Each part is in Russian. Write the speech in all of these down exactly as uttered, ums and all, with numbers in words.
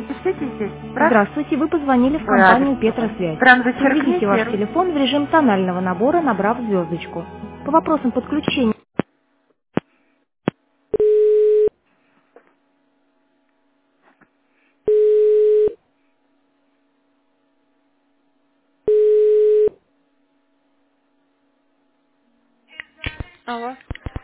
напишите здесь. Прав... Здравствуйте, вы позвонили в Ой, компанию адрес. Петросвязь. Прям Переведите ваш зачеркните. телефон в режим тонального набора, набрав звездочку. По вопросам подключения. Алло,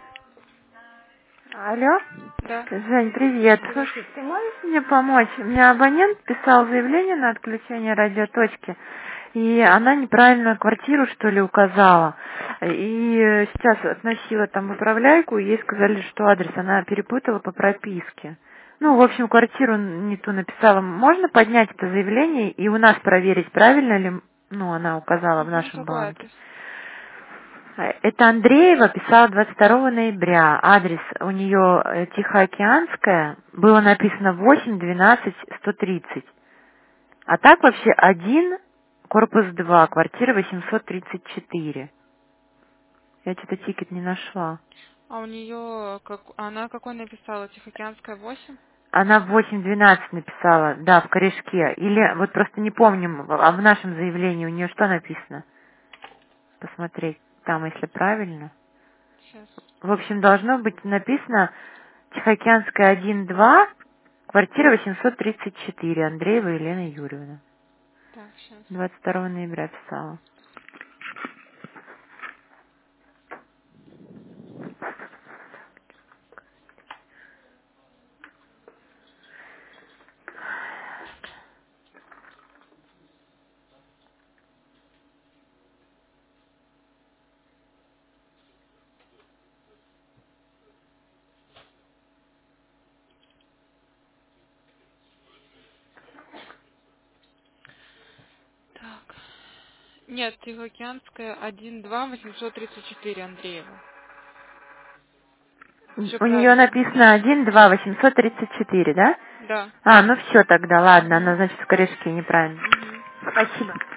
Алло. да, Жень, привет. привет. Слушай, ты можешь мне помочь? У меня абонент писал заявление на отключение радиоточки, и она неправильно квартиру, что ли, указала. И сейчас относила там в управляйку, и ей сказали, что адрес она перепутала по прописке. Ну, в общем, квартиру не ту написала. Можно поднять это заявление и у нас проверить, правильно ли, ну, она указала в Угу, нашем какой банке? адрес? Это Андреева писала двадцать второго ноября. Адрес у нее Тихоокеанская. Было написано восемь двенадцать сто тридцать. А так вообще один, корпус два, квартира восемьсот тридцать четыре. Я что-то тикет не нашла. А у нее, как, она какой написала? Тихоокеанская восемь? Она в восемь двенадцать написала, да, в корешке. Или вот просто не помним, а в нашем заявлении у нее что написано? Посмотреть там, если правильно. Сейчас. В общем, должно быть написано Тихоокеанская один два, квартира восемьсот тридцать четыре, Андреева Елена Юрьевна. Так, сейчас. двадцать второго ноября писала. Так. Нет, Тихоокеанская один два восемьсот тридцать четыре Андреева. Все У нее правильно. написано один два восемьсот тридцать четыре, да? Да. А, ну все тогда, ладно, она, значит, в корешке неправильно. Угу. Спасибо.